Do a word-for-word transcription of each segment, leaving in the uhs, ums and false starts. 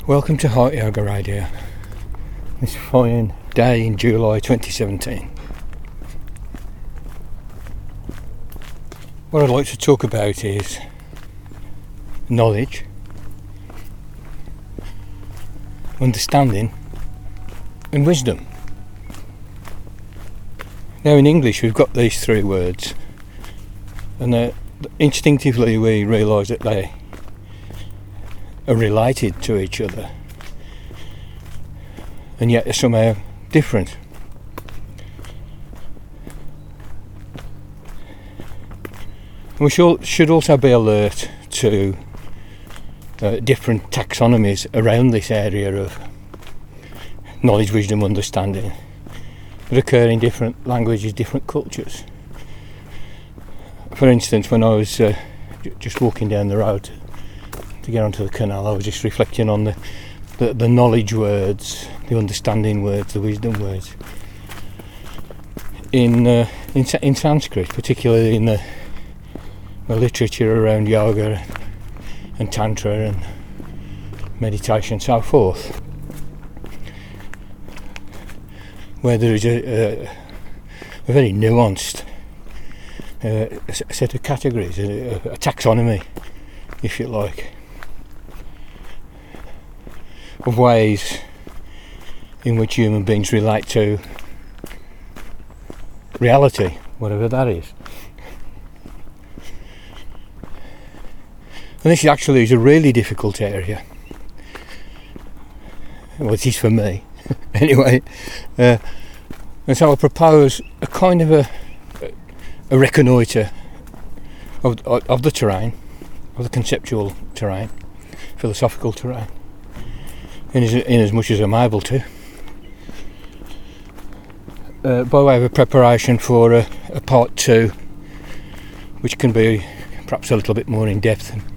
Welcome to Heart Yoga Radio. This fine day in July twenty seventeen. What I'd like to talk about is knowledge, understanding and wisdom. Now in English we've got these three words, and uh, instinctively we realise that they are related to each other, and yet they're somehow different. We should, should also be alert to uh, different taxonomies around this area of knowledge, wisdom, understanding that occur in different languages, different cultures. For instance, when I was uh, j- just walking down the road to get onto the canal, I was just reflecting on the, the, the knowledge words, the understanding words, the wisdom words in uh, in, in Sanskrit, particularly in the, the literature around yoga and tantra and meditation and so forth, where there is a, a, a very nuanced uh, a set of categories, a, a taxonomy, if you like, of ways in which human beings relate to reality, whatever that is. And this actually is a really difficult area. Well, it is for me, anyway. Uh, and so I propose a kind of a, a reconnoitre of, of the terrain, of the conceptual terrain, philosophical terrain, in as, in as much as I'm able to, uh, by way of a preparation for a, a part two, which can be perhaps a little bit more in depth and,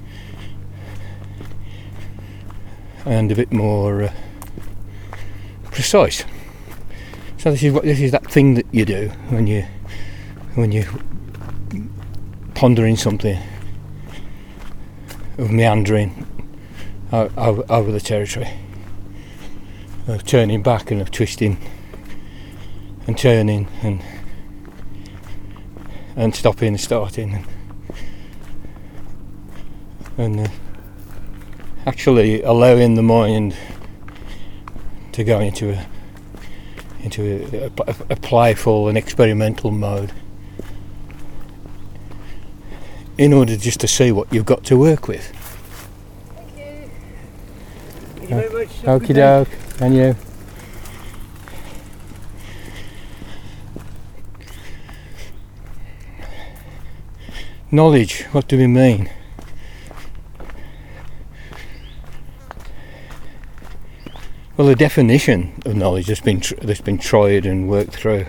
and a bit more uh, precise. So this is what this is that thing that you do when you when you pondering something, of meandering over, over the territory, of turning back and of twisting and turning and and stopping and starting and, and uh, actually allowing the mind to go into a into a, a, a playful and experimental mode, in order just to see what you've got to work with. Thank you. Thank you very much. Okie doke, and you. Knowledge, what do we mean? Well, the definition of knowledge that's been tr- that's been tried and worked through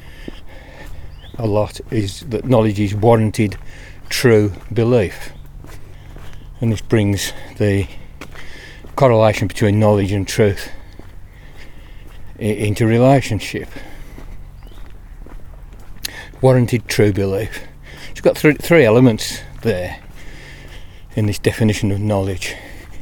a lot is that knowledge is warranted true belief, and this brings the correlation between knowledge and truth I- into relationship. Warranted true belief. It's got th- three elements there in this definition of knowledge.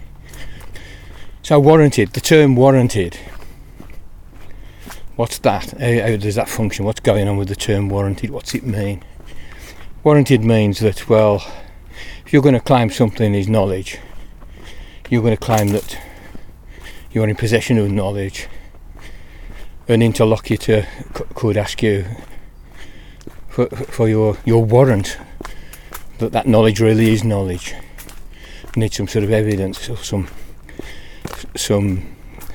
So warranted, the term warranted, what's that? How, how does that function? What's going on with the term warranted? What's it mean? Warranted means that, well, if you're going to claim something is knowledge, you're going to claim that you're in possession of knowledge. An interlocutor c- could ask you for, for your, your warrant that that knowledge really is knowledge. You need some sort of evidence or some some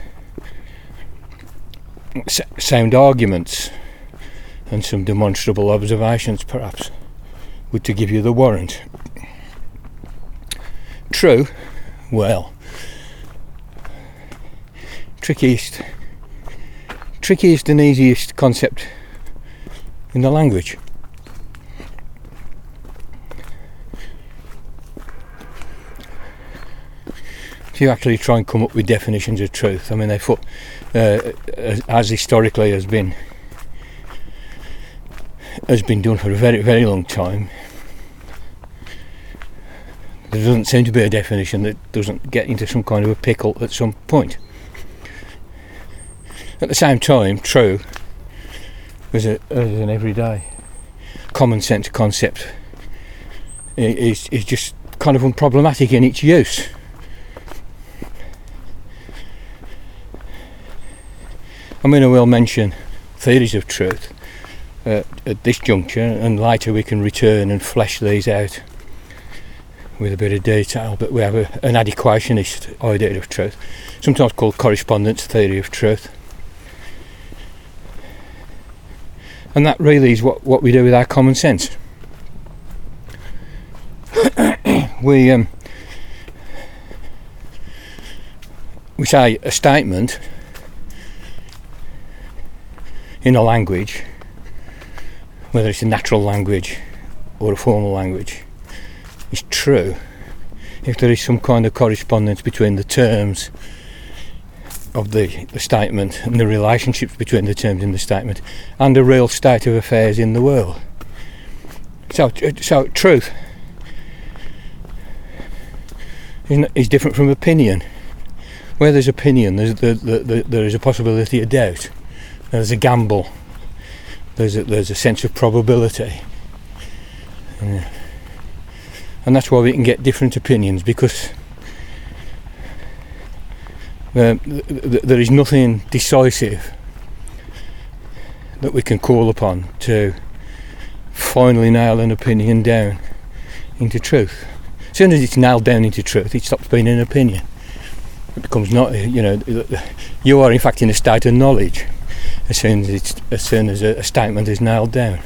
sound arguments and some demonstrable observations, perhaps, would to give you the warrant. True, well, trickiest trickiest and easiest concept in the language. If you actually try and come up with definitions of truth, I mean, they put, uh, as, as historically has been has been done for a very, very long time, There doesn't seem to be a definition that doesn't get into some kind of a pickle at some point. At the same time, true as, a, as an everyday common sense concept is, is just kind of unproblematic in its use. I mean, I will mention theories of truth uh, at this juncture, and later we can return and flesh these out with a bit of detail, but we have a, an adequationist idea of truth, sometimes called correspondence theory of truth. And that really is what, what we do with our common sense. we um, we say a statement in a language, whether it's a natural language or a formal language, is true if there is some kind of correspondence between the terms of the, the statement and the relationships between the terms in the statement and the real state of affairs in the world. So, so truth is different from opinion. Where there's opinion, there's the, the, the, there is a possibility of doubt. There's a gamble. There's a, there's a sense of probability. Yeah. And that's why we can get different opinions, because um, th- th- there is nothing decisive that we can call upon to finally nail an opinion down into truth. As soon as it's nailed down into truth, it stops being an opinion. It becomes not, you know, you are in fact in a state of knowledge as soon as it's, as soon as a, a statement is nailed down.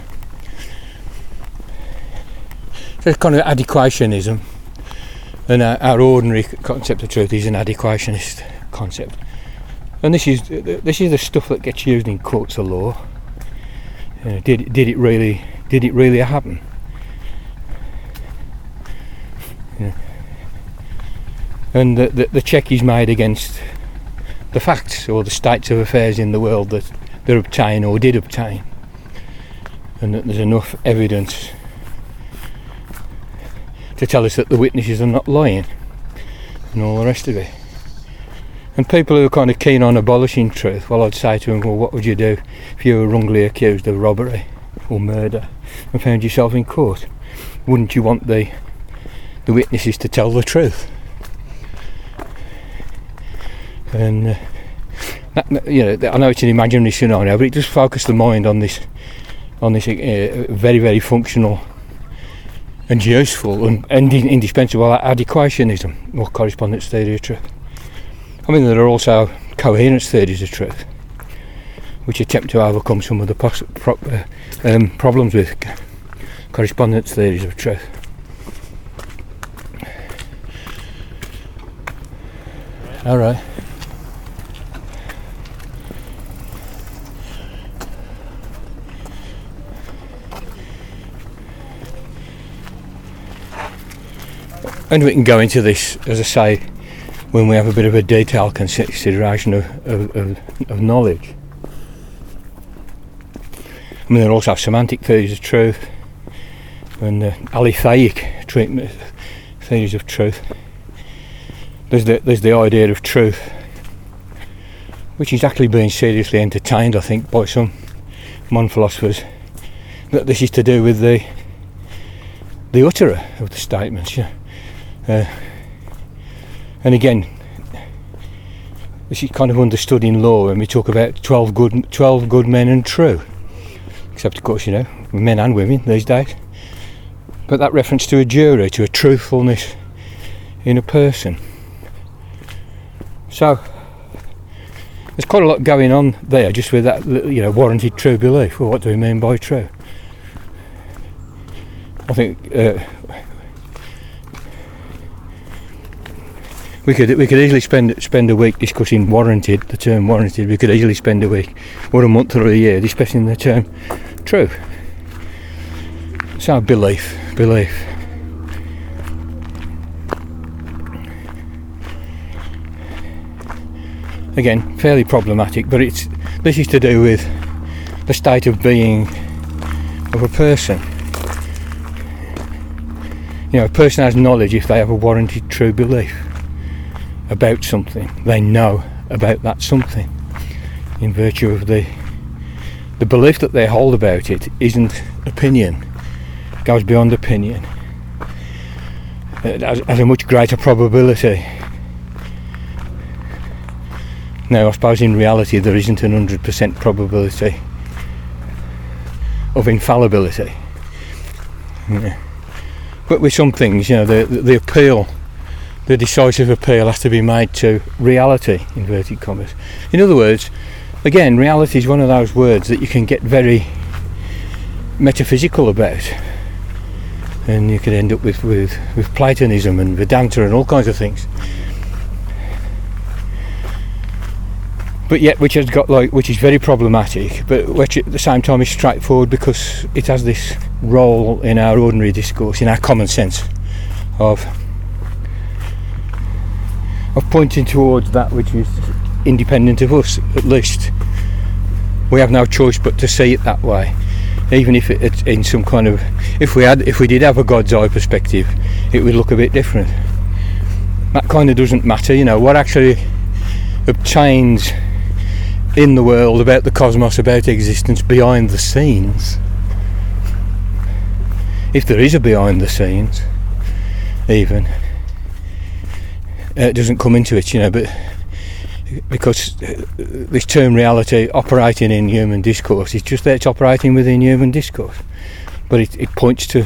So it's kind of adequationism, and our, our ordinary concept of truth is an adequationist concept. And this is this is the stuff that gets used in courts of law. You know, did it, did it really did it really happen? Yeah. And the, the, the check is made against the facts or the states of affairs in the world that they obtain or did obtain, and that there's enough evidence to tell us that the witnesses are not lying and all the rest of it. And people who are kind of keen on abolishing truth, well, I'd say to them, well, what would you do if you were wrongly accused of robbery or murder and found yourself in court? Wouldn't you want the the witnesses to tell the truth? And uh, that, you know, I know it's an imaginary scenario, but it just focuses the mind on this on this uh, very, very functional and useful and, and indispensable adequationism or correspondence theory of truth. I mean, there are also coherence theories of truth, which attempt to overcome some of the pos- pro- uh, um, problems with correspondence theories of truth. All right. And we can go into this, as I say, when we have a bit of a detailed consideration of, of, of, of knowledge. I mean, there are also semantic theories of truth and uh, aletheic treatment theories of truth. There's the, there's the idea of truth, which is actually being seriously entertained, I think, by some modern philosophers, that this is to do with the the utterer of the statements. You know. Uh, and again, this is kind of understood in law when we talk about twelve good, twelve good men and true. Except, of course, you know, men and women these days. But that reference to a jury, to a truthfulness in a person. So there's quite a lot going on there, just with that, you know, warranted true belief. Well, what do we mean by true? I think uh, we could we could easily spend spend a week discussing warranted, the term warranted. We could easily spend a week, or a month, or a year discussing the term true. So belief, belief. Again, fairly problematic, but it's this is to do with the state of being of a person. You know, a person has knowledge if they have a warranted true belief about something. They know about that something in virtue of the the belief that they hold about it isn't opinion, goes beyond opinion. It has, has a much greater probability. Now, I suppose in reality there isn't an one hundred percent probability of infallibility. Yeah. But with some things, you know, the, the, the appeal, the decisive appeal has to be made to reality, inverted commas. In other words, again, reality is one of those words that you can get very metaphysical about. And you could end up with, with, with Platonism and Vedanta and all kinds of things. But yet, which has got like, which is very problematic, but which at the same time is straightforward because it has this role in our ordinary discourse, in our common sense, of of pointing towards that which is independent of us. At least we have no choice but to see it that way, even if it, it's in some kind of. If we had, if we did have a God's eye perspective, it would look a bit different. That kind of doesn't matter, you know. What actually obtains in the world about the cosmos, about existence behind the scenes, if there is a behind the scenes even, uh, it doesn't come into it, you know, but because this term reality operating in human discourse is just that it's operating within human discourse, but it, it points to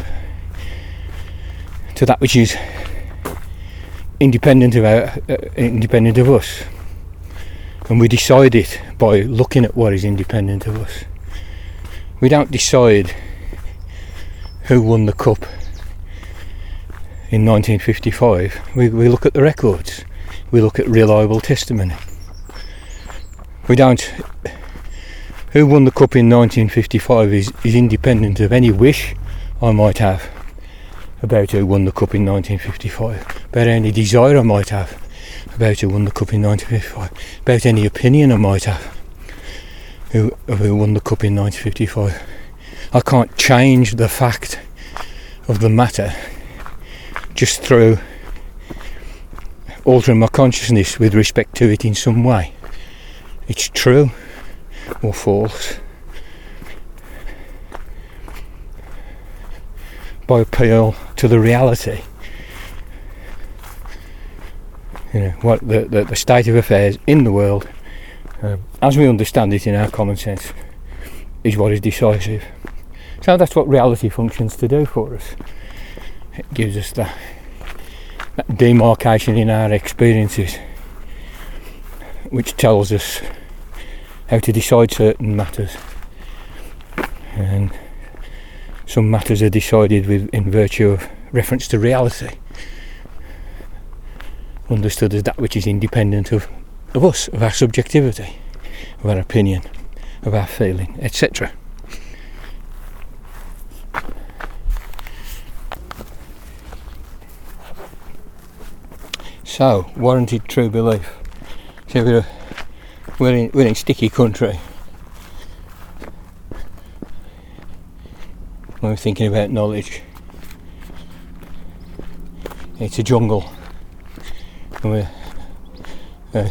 to that which is independent of our, uh, independent of us. And we decide it by looking at what is independent of us. We don't decide who won the cup in nineteen fifty-five. We, we look at the records. We look at reliable testimony. We don't. Who won the cup in nineteen fifty-five is, is independent of any wish I might have about who won the cup in nineteen fifty-five, about any desire I might have about who won the cup in nineteen fifty-five, about any opinion I might have who, of who won the cup in nineteen fifty-five. I can't change the fact of the matter just through altering my consciousness with respect to it in some way. It's true or false by appeal to the reality. You know, what the, the, the state of affairs in the world, uh, as we understand it in our common sense, is what is decisive. So that's what reality functions to do for us. It gives us that, that demarcation in our experiences, which tells us how to decide certain matters. And some matters are decided with in virtue of reference to reality, understood as that which is independent of, of us, of our subjectivity, of our opinion, of our feeling, et cetera. So, warranted true belief. So we're, we're, in, we're in sticky country. When we're thinking about knowledge, it's a jungle. And we're, uh,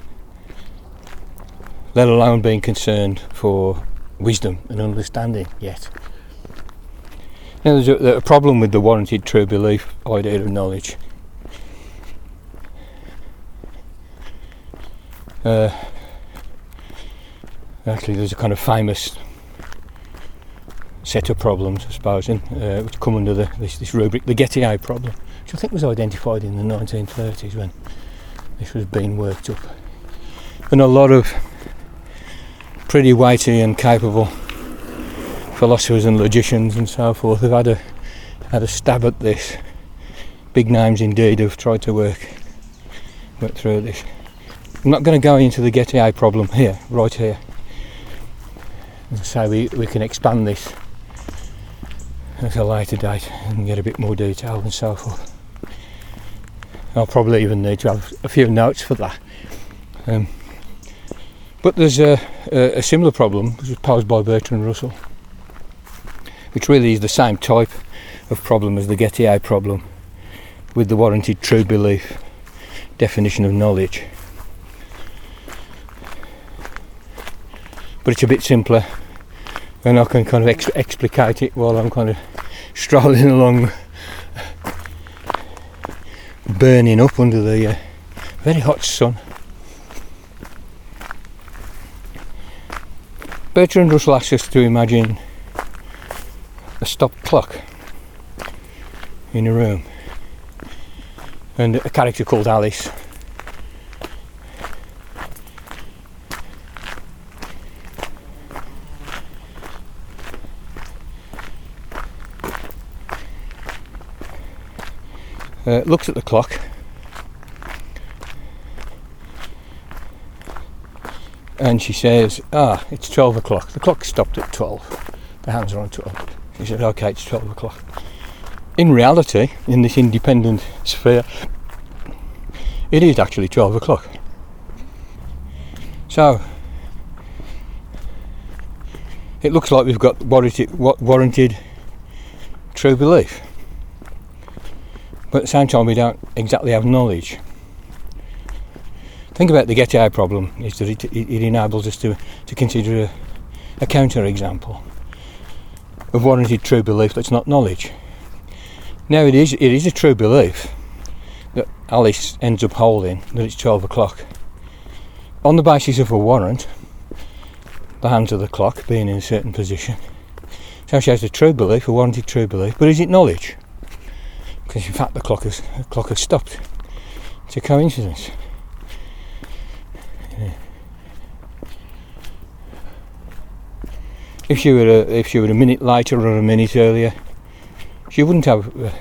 let alone being concerned for wisdom and understanding yet. Now, there's a, a problem with the warranted true belief idea of knowledge. Uh, actually, there's a kind of famous set of problems, I suppose, in, uh, which come under the, this, this rubric, the Gettier problem, which I think was identified in the nineteen thirties when this was being worked up. And a lot of pretty weighty and capable philosophers and logicians and so forth have had a had a stab at this. Big names indeed have tried to work work through this. I'm not going to go into the Gettier problem here, right here. As I say, we, we can expand this at a later date and get a bit more detail and so forth. I'll probably even need to have a few notes for that. Um, but there's a, a, a similar problem, which was posed by Bertrand Russell, which really is the same type of problem as the Gettier problem with the warranted true belief definition of knowledge. But it's a bit simpler, and I can kind of ex- explicate it while I'm kind of strolling along, burning up under the uh, very hot sun. Bertrand Russell asks us to imagine a stopped clock in a room, and a character called Alice uh, looks at the clock and she says, ah, it's twelve o'clock. The clock stopped at twelve. The hands are on twelve. She said, okay, it's twelve o'clock. In reality, in this independent sphere, it is actually twelve o'clock. So, it looks like we've got warranted, warranted true belief. But at the same time, we don't exactly have knowledge. Think about the Gettier problem, is that it, it, it enables us to, to consider a, a counter example of warranted true belief that's not knowledge. Now it is it is a true belief that Alice ends up holding that it's twelve o'clock. On the basis of a warrant, the hands of the clock being in a certain position. So she has a true belief, a warranted true belief, but is it knowledge? Because in fact the clock has the clock has stopped. It's a coincidence. Yeah. If she were a, if she were a minute later or a minute earlier, she wouldn't have uh,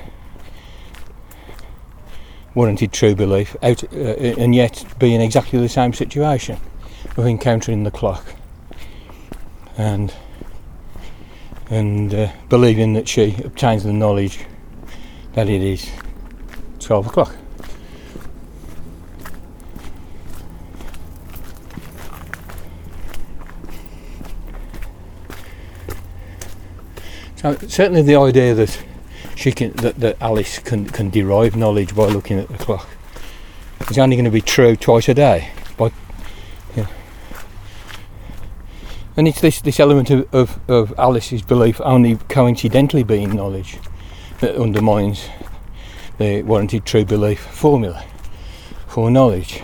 warranted true belief out, uh, and yet be in exactly the same situation of encountering the clock and and uh, believing that she obtains the knowledge that it is twelve o'clock. So certainly the idea that she can that, that Alice can, can derive knowledge by looking at the clock is only going to be true twice a day. By, yeah. And it's this, this element of, of, of Alice's belief only coincidentally being knowledge that undermines the warranted true belief formula for knowledge.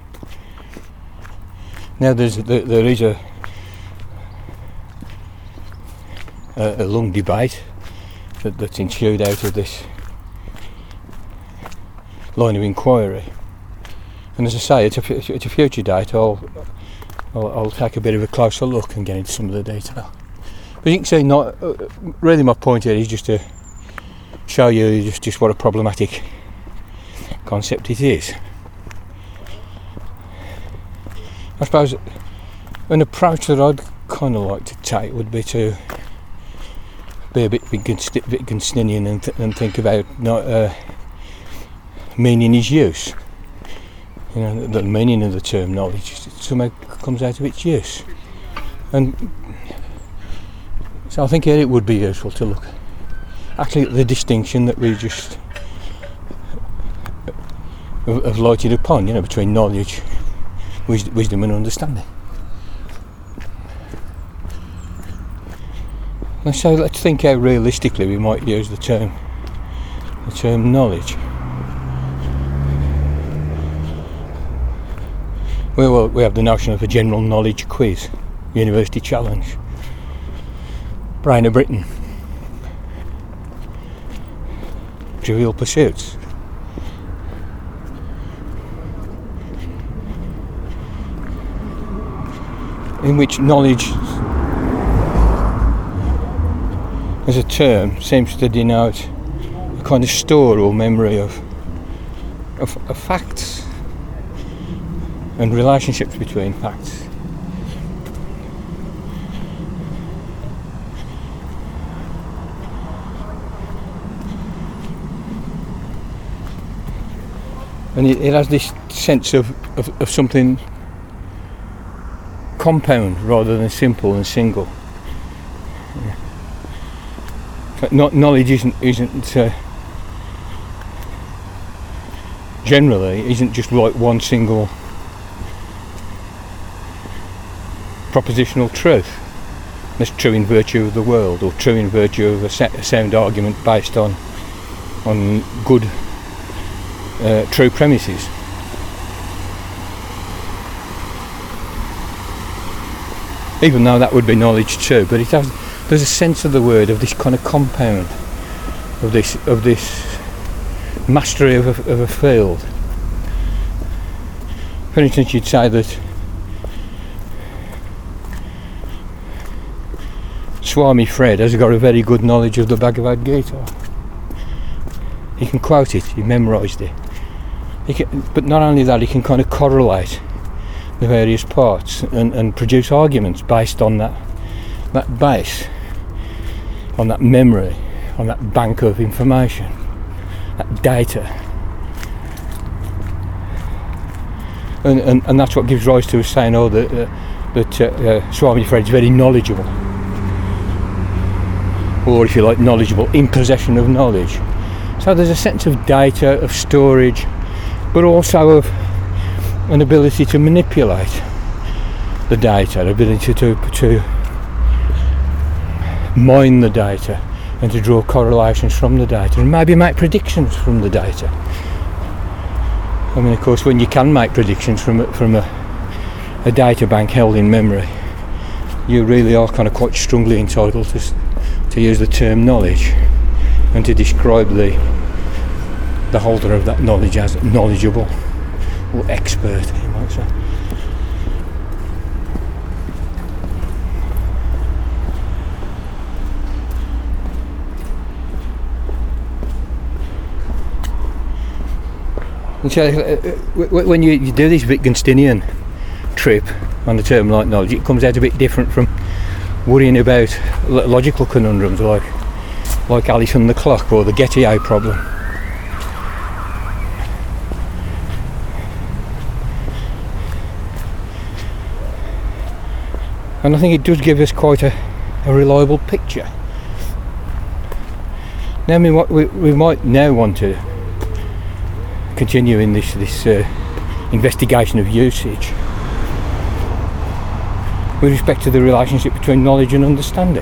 Now there's there, there is a a, a long debate that, that's ensued out of this line of inquiry, and as I say, it's a, it's a future date. I'll, I'll I'll take a bit of a closer look and get into some of the detail. But you can see, not uh, really my point here is just to show you just, just what a problematic concept it is. I suppose an approach that I'd kind of like to take would be to be a bit Wittgensteinian and, th- and think about not uh, meaning is use. You know, the, the meaning of the term knowledge somehow comes out of its use, and so I think here it would be useful to look actually at the distinction that we just have lighted upon, you know, between knowledge, wis- wisdom and understanding. And so let's think how realistically we might use the term the term knowledge. Well, we have the notion of a general knowledge quiz, university challenge, Brain of Britain, Trivial Pursuits. In which knowledge as a term seems to denote a kind of store or memory of, of, of facts and relationships between facts. And it, it has this sense of, of, of something compound rather than simple and single. But not, knowledge isn't isn't uh, generally isn't just like one single propositional truth. That's true in virtue of the world, or true in virtue of a, set, a sound argument based on on good, uh, true premises. Even though that would be knowledge too, but it has. There's a sense of the word of this kind of compound, of this of this mastery of a, of a field. For instance, you'd say that Swami Fred has got a very good knowledge of the Bhagavad Gita. He can quote it, he memorised it. He can, but not only that, he can kind of correlate the various parts and, and produce arguments based on that that base, on that memory, on that bank of information, that data. And, and, and that's what gives rise to us saying, oh, that, uh, that uh, uh, Swami Fred's very knowledgeable. Or if you like, knowledgeable, in possession of knowledge. So there's a sense of data, of storage, but also of an ability to manipulate the data, an ability to, to mine the data and to draw correlations from the data and maybe make predictions from the data. I mean, of course, when you can make predictions from a, from a, a data bank held in memory, you really are kind of quite strongly entitled to to use the term knowledge and to describe the the holder of that knowledge as knowledgeable or expert, you might say. And so, uh, when you, you do this Wittgensteinian trip on the term like knowledge, it comes out a bit different from worrying about logical conundrums like like Alice and the clock or the Gettier problem. And I think it does give us quite a, a reliable picture. Now, I mean, what we, we might now want to continue in this this uh, investigation of usage with respect to the relationship between knowledge and understanding.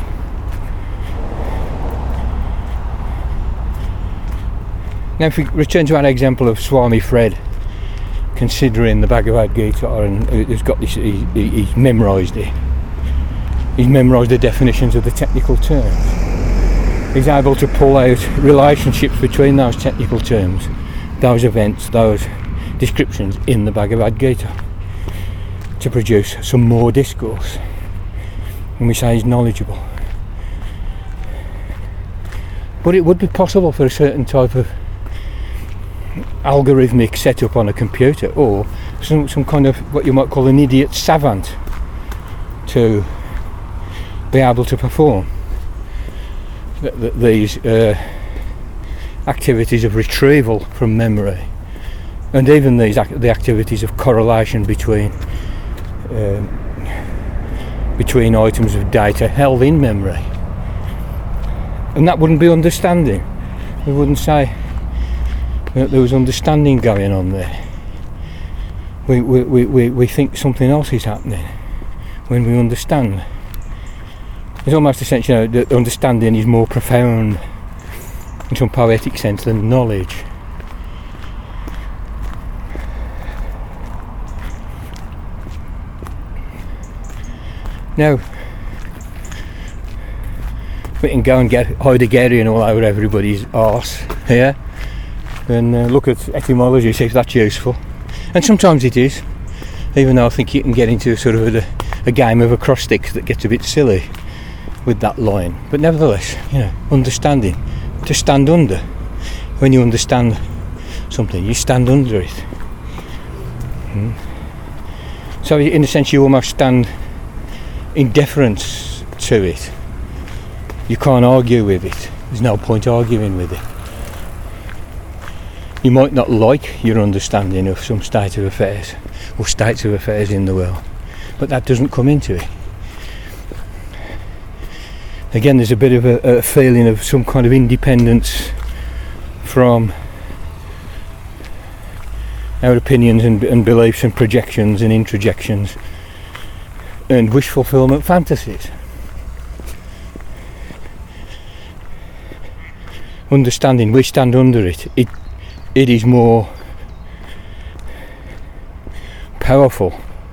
Now, if we return to our example of Swami Fred considering the Bhagavad Gita, and he's got this, he, he, he's memorised it. He's memorised the definitions of the technical terms. He's able to pull out relationships between those technical terms, those events, those descriptions in the Bhagavad Gita, to produce some more discourse. And we say he's knowledgeable. But it would be possible for a certain type of algorithmic setup on a computer, or some, some kind of what you might call an idiot savant, to be able to perform th- th- these uh, activities of retrieval from memory, and even these ac- the activities of correlation between um, between items of data held in memory. And that wouldn't be understanding. We wouldn't say that there was understanding going on there. We, we, we, we, we think something else is happening when we understand. It's almost a sense, you know, that understanding is more profound in some poetic sense than knowledge. Now, we can go and get Heideggerian all over everybody's arse here and uh, look at etymology, see if that's useful. And sometimes it is, even though I think you can get into sort of a, a game of acrostics that gets a bit silly with that line. But nevertheless, you know, understanding, to stand under. When you understand something, you stand under it. Hmm. So in a sense you almost stand in deference to it. You can't argue with it. There's no point arguing with it. You might not like your understanding of some state of affairs or states of affairs in the world, but that doesn't come into it. again, there's a bit of a, a feeling of some kind of independence from our opinions and, and beliefs and projections and introjections and wish fulfillment fantasies. Understanding, we stand under it. It, it is more powerful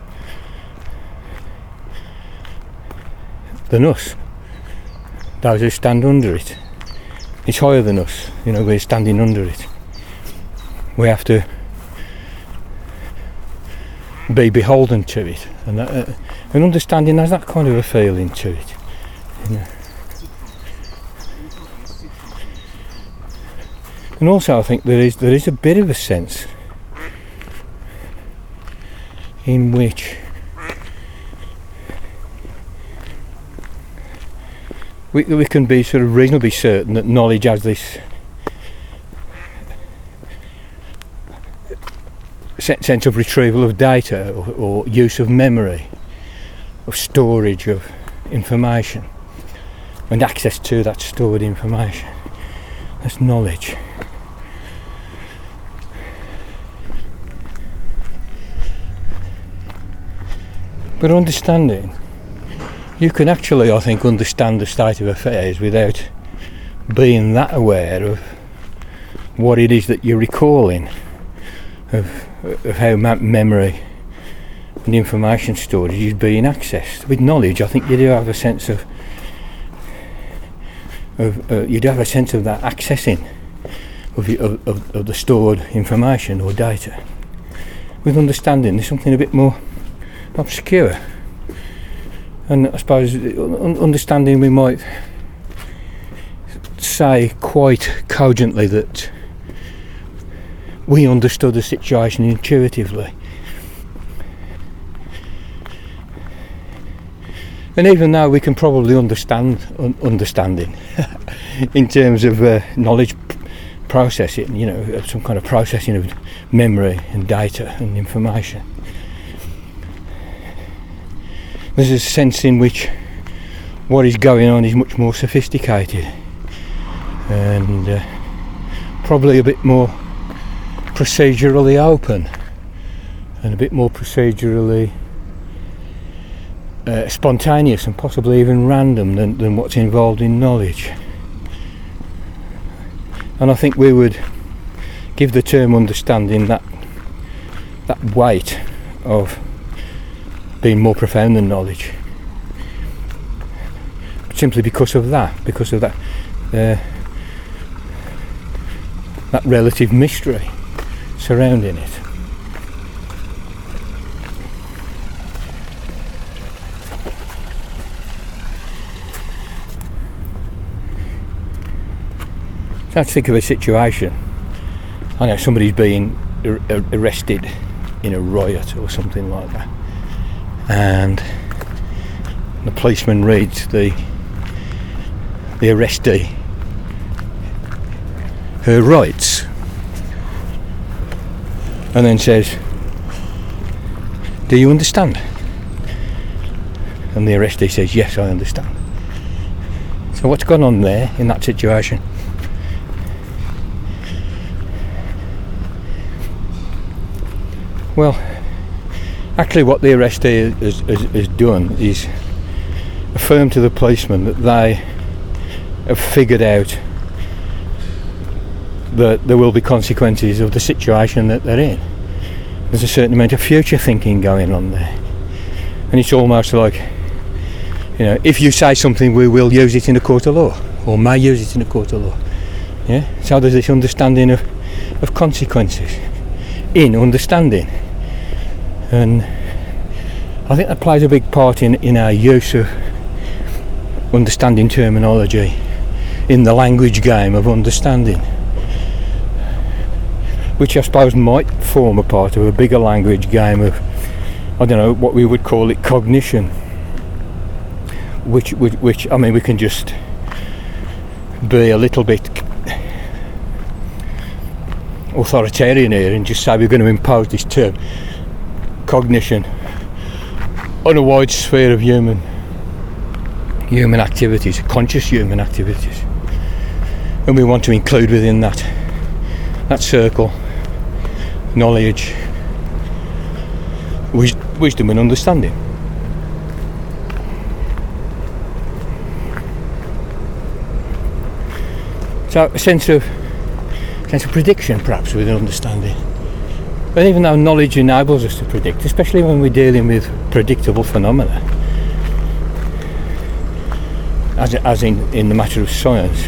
than us, those who stand under it. It's higher than us, you know, we're standing under it. We have to be beholden to it, and, that, uh, and understanding has that kind of a feeling to it, you know. And also I think there is there is a bit of a sense in which we, we can be sort of reasonably certain that knowledge has this sense of retrieval of data, or, or use of memory, of storage of information, and access to that stored information. That's knowledge. But understanding, you can actually, I think, understand the state of affairs without being that aware of what it is that you're recalling, of, of how ma- memory and information storage is being accessed. With knowledge, I think you do have a sense of, of uh, you do have a sense of that accessing of, of, of, of the stored information or data. With understanding, there's something a bit more obscure, and I suppose un- understanding, we might say quite cogently that we understood the situation intuitively, and even though we can probably understand un- understanding in terms of uh, knowledge p- processing, you know, some kind of processing of memory and data and information, there's a sense in which what is going on is much more sophisticated and uh, probably a bit more procedurally open and a bit more procedurally uh, spontaneous and possibly even random than, than what's involved in knowledge. And I think we would give the term understanding that that weight of being more profound than knowledge, simply because of that, because of that uh, that relative mystery surrounding it. So let's think of a situation. I know somebody's being ar- arrested in a riot or something like that, and the policeman reads the the arrestee her rights and then says, "Do you understand?" And the arrestee says, "Yes, I understand." So what's gone on there in that situation? Well, actually what the arrestee has, has, has done is affirm to the policeman that they have figured out that there will be consequences of the situation that they're in. There's a certain amount of future thinking going on there, and it's almost like, you know, if you say something, we will use it in a court of law, or may use it in a court of law. Yeah. So there's this understanding of, of consequences in understanding, and I think that plays a big part in, in our use of understanding terminology in the language game of understanding, which I suppose might form a part of a bigger language game of, I don't know, what we would call it cognition, which, which, which I mean, we can just be a little bit authoritarian here and just say we're going to impose this term cognition on a wide sphere of human human activities, conscious human activities, and we want to include within that that circle knowledge, wis- wisdom and understanding. So a sense of sense of prediction, perhaps, with an understanding. But even though knowledge enables us to predict, especially when we're dealing with predictable phenomena, as, as in, in the matter of science,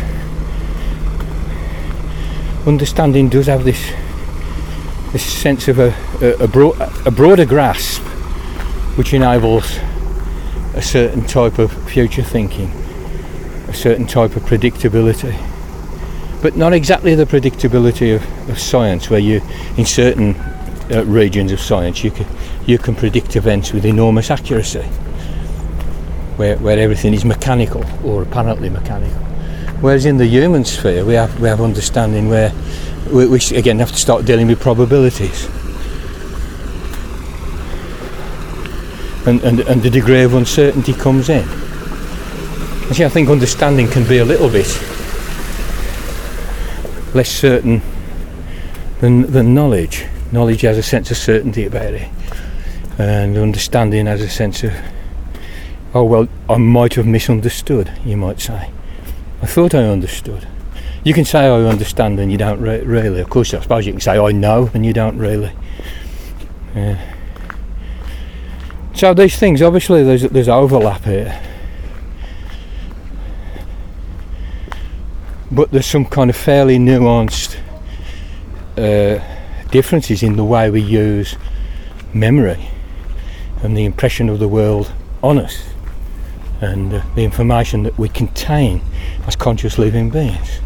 understanding does have this this sense of a, a, a, broad, a broader grasp, which enables a certain type of future thinking, a certain type of predictability. But not exactly the predictability of, of science, where you, in certain uh, regions of science, you can you can predict events with enormous accuracy, where where everything is mechanical or apparently mechanical. Whereas in the human sphere, we have we have understanding where we, we again have to start dealing with probabilities, and and and the degree of uncertainty comes in. And see, I think understanding can be a little bit less certain than, than knowledge. Knowledge has a sense of certainty about it, and understanding has a sense of, oh well, I might have misunderstood, you might say. I thought I understood. You can say I understand and you don't re- really. Of course, I suppose you can say I know and you don't really. Yeah. So these things, obviously there's, there's overlap here. But there's some kind of fairly nuanced uh, differences in the way we use memory and the impression of the world on us, and uh, the information that we contain as conscious living beings.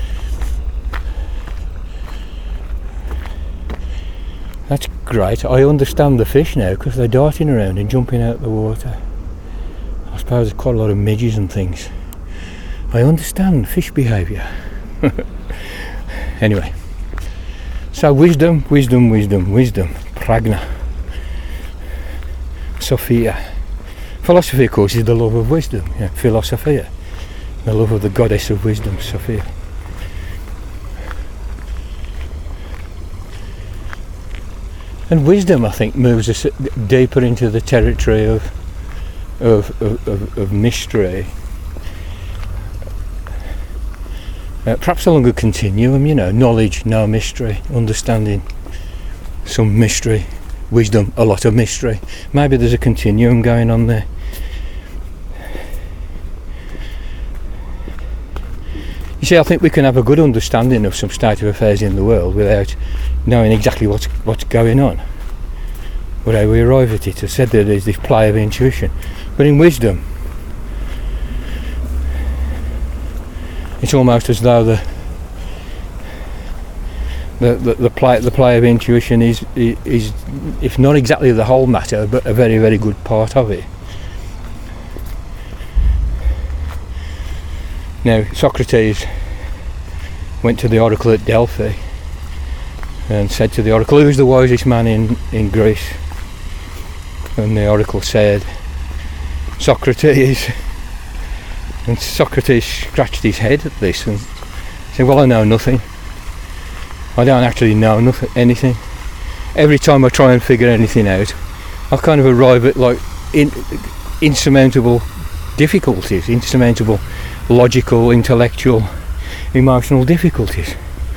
That's great. I understand the fish now because they're darting around and jumping out the water. I suppose there's quite a lot of midges and things. I understand fish behaviour. Anyway, so wisdom, wisdom, wisdom, wisdom, prajna, Sophia. Philosophy, of course, is the love of wisdom, yeah, philosophia, the love of the goddess of wisdom, Sophia. And wisdom, I think, moves us deeper into the territory of of, of, of, of mystery. Uh, perhaps along a continuum, you know, knowledge, no mystery, understanding, some mystery, wisdom, a lot of mystery. Maybe there's a continuum going on there. You see, I think we can have a good understanding of some state of affairs in the world without knowing exactly what's what's going on, or how we arrive at it. I said that there's this play of intuition, but in wisdom, it's almost as though the the the, the play the play of intuition is, is is if not exactly the whole matter, but a very very good part of it. Now Socrates went to the oracle at Delphi and said to the oracle, "Who is the wisest man in in Greece?" And the oracle said, "Socrates." And Socrates scratched his head at this and said, "Well, I know nothing. I don't actually know nothing, anything. Every time I try and figure anything out, I kind of arrive at like in, insurmountable difficulties, insurmountable logical, intellectual, emotional difficulties.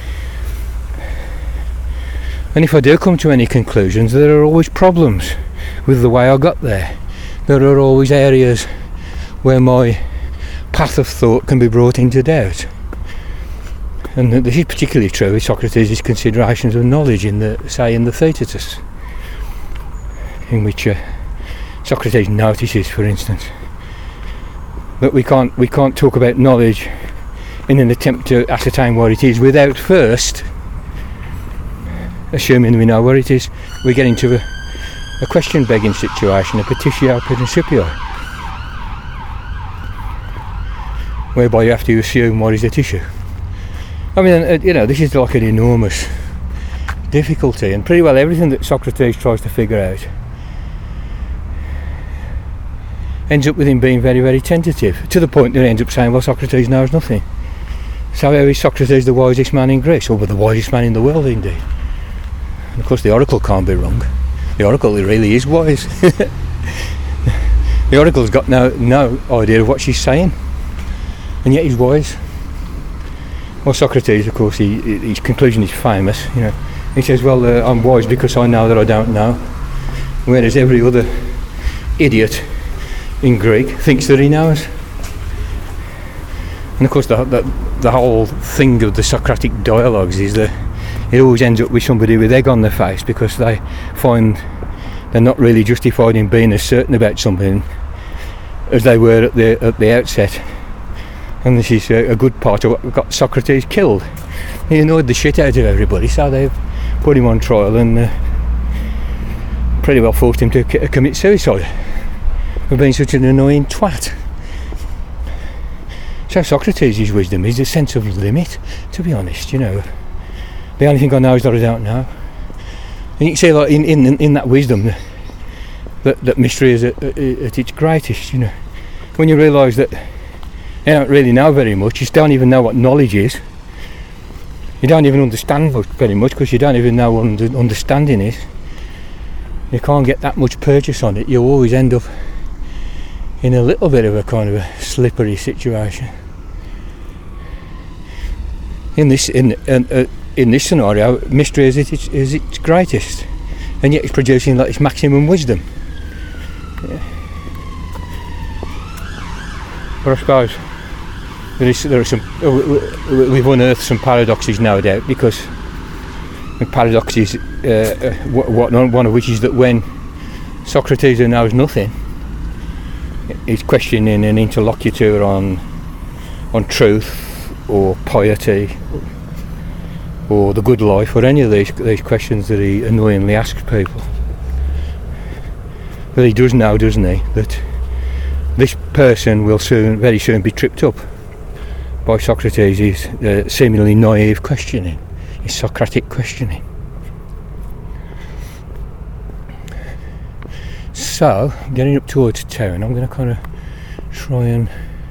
And if I do come to any conclusions, there are always problems with the way I got there. There are always areas where my path of thought can be brought into doubt." And this is particularly true with Socrates' considerations of knowledge in the, say, in the Theaetetus, in which uh, Socrates notices, for instance, that we can't we can't talk about knowledge in an attempt to ascertain what it is without first assuming we know what it is. We get into a, a question-begging situation, a petitio principio, whereby you have to assume what is at issue. I mean, uh, you know, this is like an enormous difficulty, and pretty well everything that Socrates tries to figure out ends up with him being very, very tentative, to the point that he ends up saying, well, Socrates knows nothing. So how is Socrates the wisest man in Greece, or the wisest man in the world indeed? And of course the oracle can't be wrong. The oracle really is wise. The oracle's got no, no idea of what she's saying, and yet he's wise. Well, Socrates, of course, he, his conclusion is famous. You know, he says, well, uh, I'm wise because I know that I don't know, whereas every other idiot in Greek thinks that he knows. And of course the, the, the whole thing of the Socratic dialogues is that it always ends up with somebody with egg on their face, because they find they're not really justified in being as certain about something as they were at the at the outset. And this is a, a good part of what got Socrates killed. He annoyed the shit out of everybody, so they've put him on trial and uh, pretty well forced him to c- commit suicide for being such an annoying twat. So Socrates' wisdom is a sense of limit, to be honest. You know, the only thing I know is that I don't know. And you can see, like, in, in, in that wisdom, that, that mystery is at, at its greatest. You know, when you realise that you don't really know very much, you don't even know what knowledge is. You don't even understand very much, because you don't even know what understanding is. You can't get that much purchase on it. You always end up in a little bit of a kind of a slippery situation. In this in in, uh, in this scenario, mystery is its is its greatest, and yet it's producing like its maximum wisdom. Yeah. But I suppose there is there are some uh, we've unearthed some paradoxes, no doubt, because the paradoxes, uh, uh, what one of which is that when Socrates, who knows nothing, is questioning an interlocutor on on truth or piety or the good life, or any of these these questions that he annoyingly asks people, that he does know, doesn't he, that this person will soon, very soon, be tripped up by Socrates' uh, seemingly naive questioning, his Socratic questioning. So, getting up towards town, I'm going to kind of try and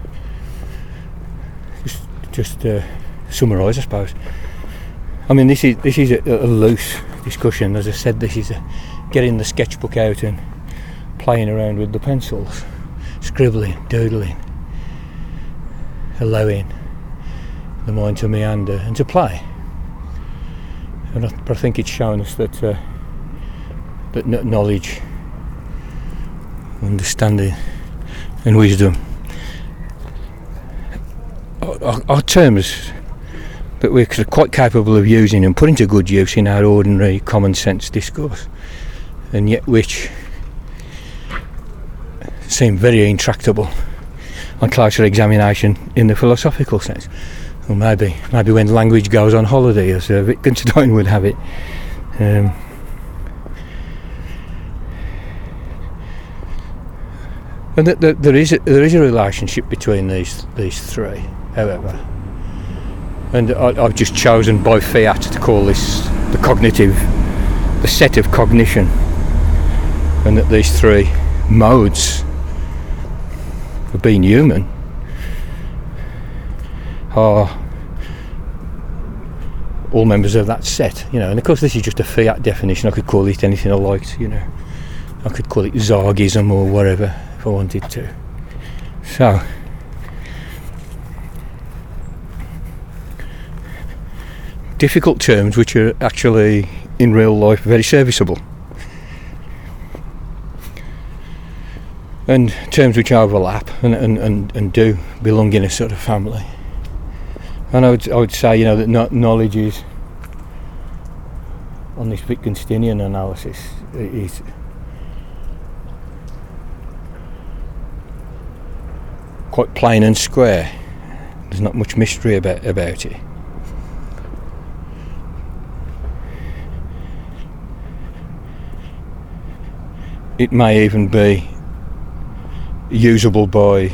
just, just uh, summarise, I suppose. I mean, this is this is a, a loose discussion. As I said, this is a, getting the sketchbook out and playing around with the pencils, scribbling, doodling, allowing the mind to meander and to play. And I, but I think it's shown us that uh, that knowledge, understanding and wisdom are, are terms that we're quite capable of using and putting to good use in our ordinary common sense discourse, and yet which seem very intractable on closer examination in the philosophical sense. Or maybe maybe when language goes on holiday, as uh, Wittgenstein would have it. Um, And that, that there is a, there is a relationship between these these three, however, and I, I've just chosen by fiat to call this the cognitive, the set of cognition, and that these three modes of being human are all members of that set. You know, and of course this is just a fiat definition. I could call it anything I liked. You know, I could call it Zargism or whatever if I wanted to. So, difficult terms which are actually in real life very serviceable, and terms which overlap and, and, and, and do belong in a sort of family. And I would I would say, you know, that no, knowledge is, on this Wittgensteinian analysis, is quite plain and square. There's not much mystery about about it. It may even be usable by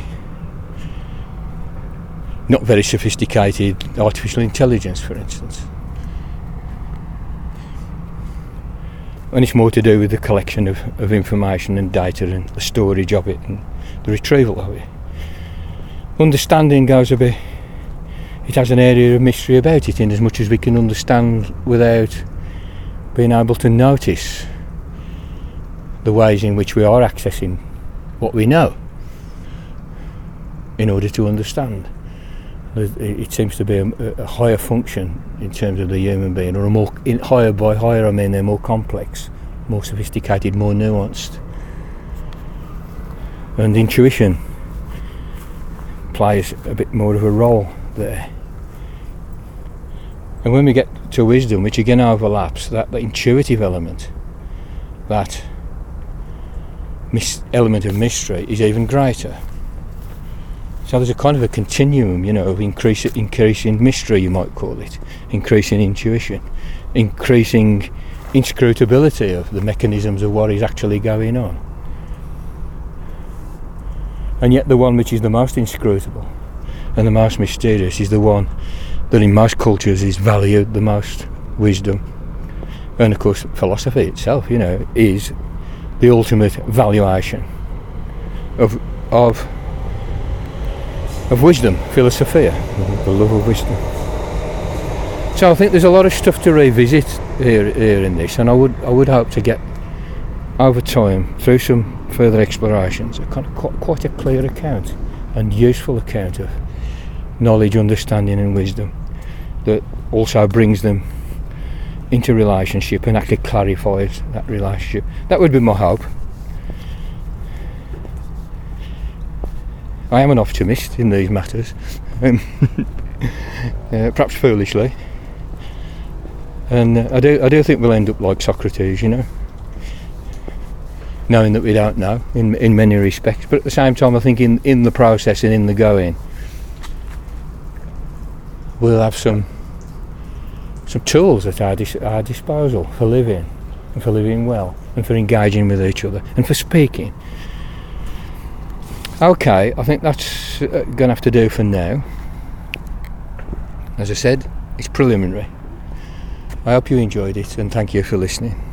not very sophisticated artificial intelligence, for instance. and it's more to do with the collection of, of information and data and the storage of it and the retrieval of it. Understanding goes a bit, it has an area of mystery about it, in as much as we can understand without being able to notice the ways in which we are accessing what we know in order to understand. It seems to be a, a higher function in terms of the human being, or a more in, higher by higher I mean they're more complex, more sophisticated, more nuanced. And intuition plays a bit more of a role there. And when we get to wisdom, which again overlaps, that, that intuitive element, that mis- element of mystery is even greater. So there's a kind of a continuum, you know, of increase, increasing mystery, you might call it, increasing intuition, increasing inscrutability of the mechanisms of what is actually going on. And yet the one which is the most inscrutable and the most mysterious is the one that in most cultures is valued the most, wisdom. And of course philosophy itself, you know, is the ultimate valuation of of of wisdom, philosophia, the love of wisdom. So I think there's a lot of stuff to revisit here, here in this, and I would I would hope to get over time through some further explorations a kind of quite, quite a clear account and useful account of knowledge, understanding, and wisdom that also brings them into relationship and actually clarifies that relationship. That would be my hope. I am an optimist in these matters, um, uh, perhaps foolishly, and uh, I do I do think we'll end up like Socrates, you know, knowing that we don't know in in many respects, but at the same time I think in, in the process and in the going we'll have some some tools at our, dis- our disposal for living, and for living well, and for engaging with each other, and for speaking. Okay, I think that's going to have to do for now. As I said, it's preliminary. I hope you enjoyed it, and thank you for listening.